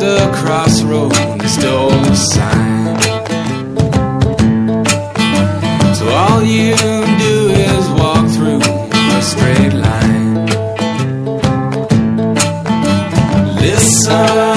the crossroad and stole a sign. So all you do is walk through a straight line. Listen